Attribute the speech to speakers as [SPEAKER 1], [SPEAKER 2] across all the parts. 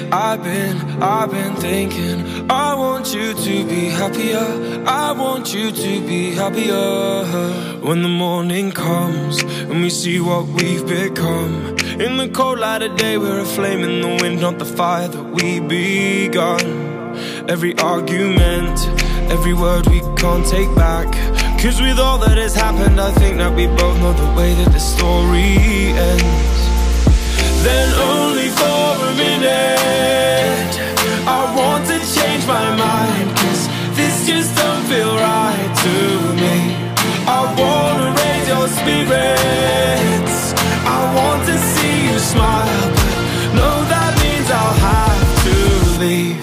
[SPEAKER 1] I've been thinking, I want you to be happier, I want you to be happier. When the morning comes and we see what we've become, in the cold light of day we're a flame in the wind, not the fire that we begun. Every argument, every word we can't take back, 'cause with all that has happened I think that we both know the way that the story ends. Then only for a minute I want to change my mind, 'cause this just don't feel right to me. I wanna raise your spirits, I want to see you smile, but no, that means I'll have to leave.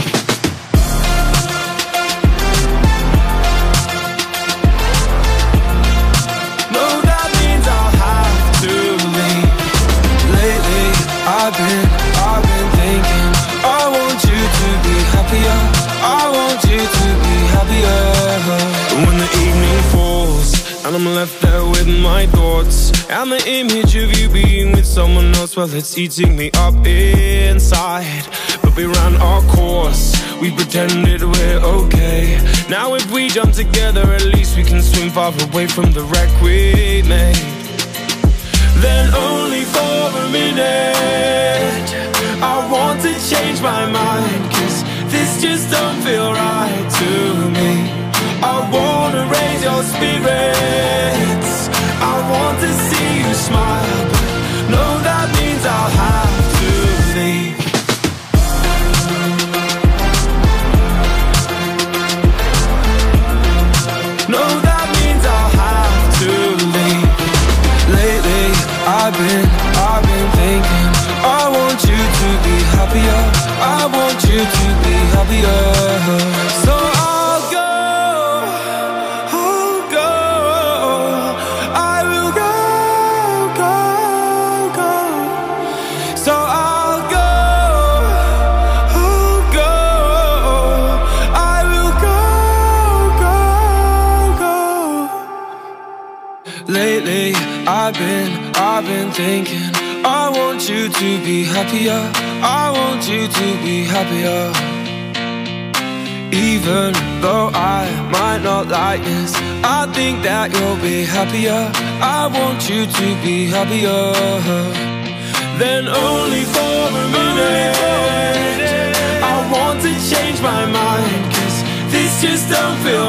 [SPEAKER 1] No, that means I'll have to leave. Lately I've been thinking, I want you to be happier, I want you to be happier. When the evening falls and I'm left there with my thoughts, and the image of you being with someone else, well, it's eating me up inside. But we ran our course, we pretended we're okay. Now if we jump together, at least we can swim far away from the wreck we made. Then only for a minute I want to change my mind, 'cause this just don't feel right to me. I wanna raise your spirits, I want to see you smile, but no, that means I'll have to leave. No, that means I'll have to leave. Lately I've been thinking, I want you to be happier, I want you to be happier. So I'll go, I will go. So I'll go, I will go. Lately I've been thinking, I want you to be happier, I want you to be happier. Even though I might not like this, I think that you'll be happier, I want you to be happier. Then only for a minute I want to change my mind, 'cause this just don't feel